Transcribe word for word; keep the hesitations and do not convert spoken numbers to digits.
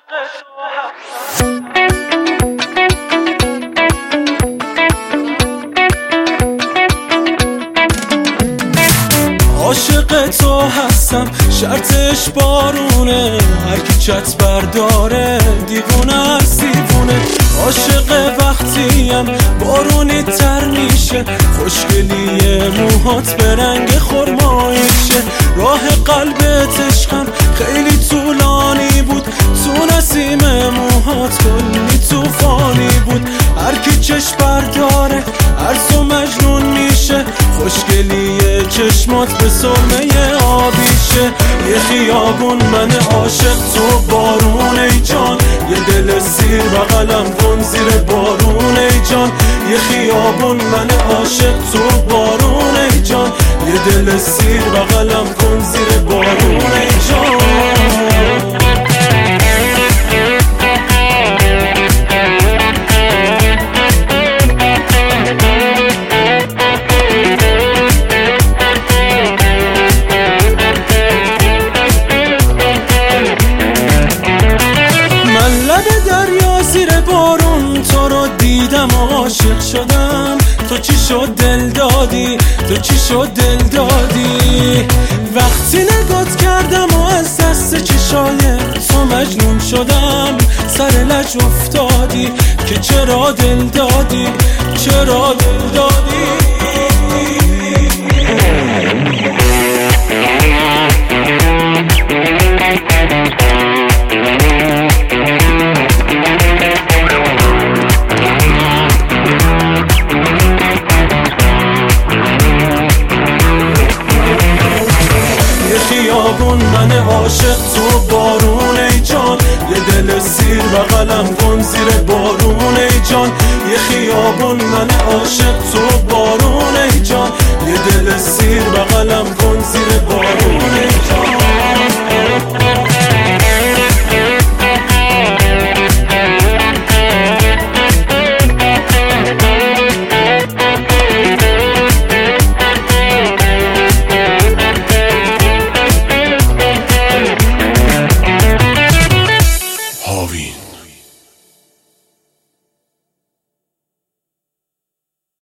عاشق تو هستم شرطش بارونه، هر کی چت برداره دیوونه است دیوونه. عاشق وقتیم بارونی تر میشه، خوشگلی موهات به رنگ خرماییشه. راه قلبت عشقم خیلی طولانی بود، تو نسیم موهات کلی توفانی بود. هر کی چشم برداره هر تو مجنون میشه، خوشگلی چشمات به سرمه آبیشه. یه خیابون من عاشق تو بارون ای جان، یه دل سیر بغلم کن زیر بارون ای جان. یه خیابون من عاشق تو بارون ای جان، یه دل سیر بغلم کن زیر بارون ای جان. زیر بارون تو رو دیدم عاشق شدم. تو چی شد دل دادی، تو چی شد دل دادی. وقتی نگات کردم و از دست چشای تو مجنون شدم، سر لج افتادی که چرا دل دادی، چرا دل دادی. خیابون من عاشق تو بارون ای جان، یه دل سیر بغلم کن زیر بارون ای جان. یه خیابون من عاشق تو